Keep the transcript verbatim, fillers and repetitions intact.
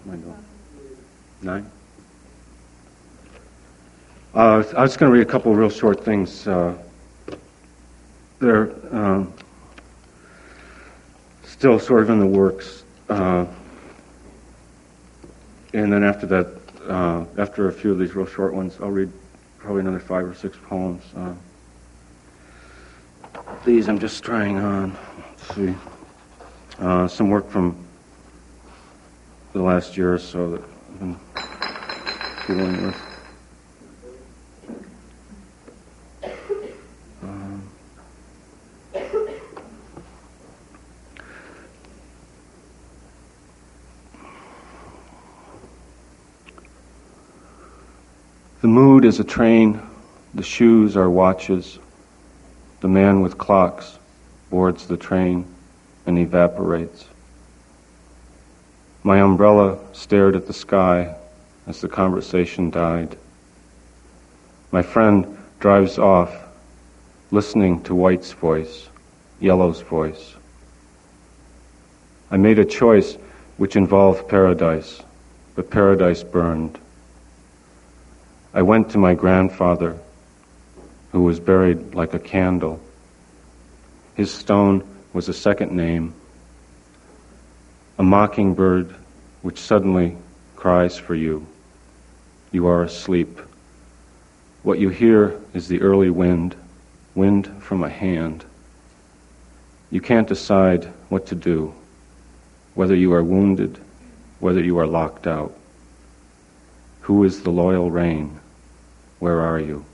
am I doing? Nine? Uh, I was going to read a couple of real short things. Uh, they're um, still sort of in the works. Uh, and then after that, uh, after a few of these real short ones, I'll read probably another five or six poems. Uh, these I'm just trying on. Let's see. Uh, some work from the last year or so that I've been dealing with. Um, the mood is a train, the shoes are watches. The man with clocks boards the train and evaporates. My umbrella stared at the sky as the conversation died. My friend drives off, listening to White's voice, Yellow's voice. I made a choice which involved paradise, but paradise burned. I went to my grandfather, who was buried like a candle. His stone was a second name, a mockingbird which suddenly cries for you. You are asleep. What you hear is the early wind, wind from a hand. You can't decide what to do, whether you are wounded, whether you are locked out. Who is the loyal rain? Where are you?